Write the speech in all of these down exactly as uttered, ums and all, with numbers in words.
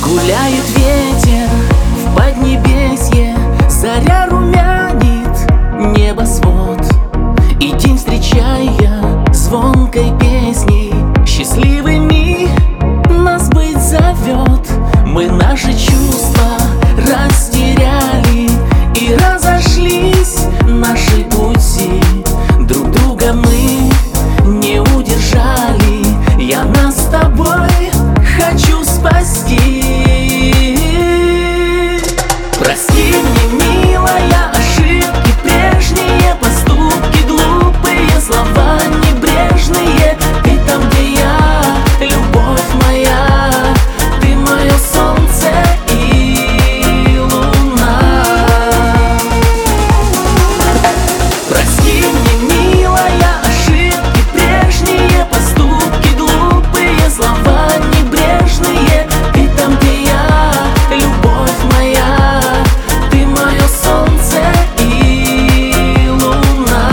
Гуляет ветер в поднебесье, заря румянит небосвод, и день встречая звонкой песней счастливыми нас быть зовет. Мы наши чувства растеряли и разошлись наши пути, друг друга мы не удержали. Я нас с тобой хочу спасти. Прости мне, милая, ошибки прежние, поступки глупые, слова небрежные. Ты там, где я, любовь моя, ты мое солнце и луна. Прости мне, милая, ошибки прежние, поступки глупые, слова небрежные. Ты там, где я, любовь моя, ты мое солнце и луна.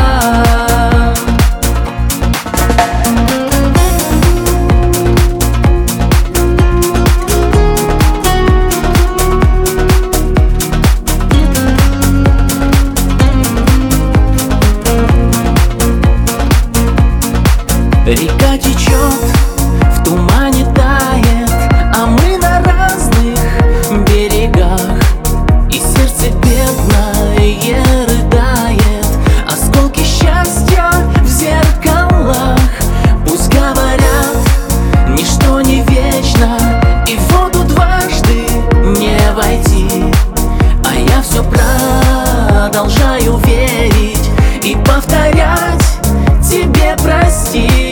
Река течет, в тумане тает, а мы на разных берегах, и сердце бедное рыдает. Осколки счастья в зеркалах. Пусть говорят, ничто не вечно, и в воду дважды не войти, а я все продолжаю верить и повторять тебе прости.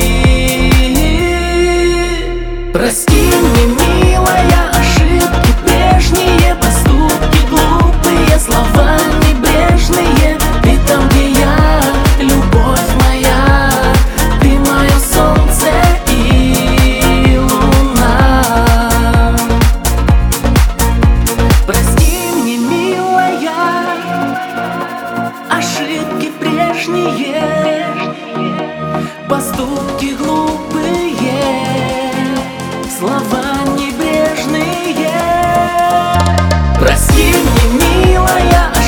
Прости мне, милая, ошибки прежние, поступки глупые, слова небрежные. Ты там, где я, любовь моя, ты мое солнце и луна. Прости мне, милая, ошибки прежние, поступки глупые, слова небрежные. Прости мне, милая,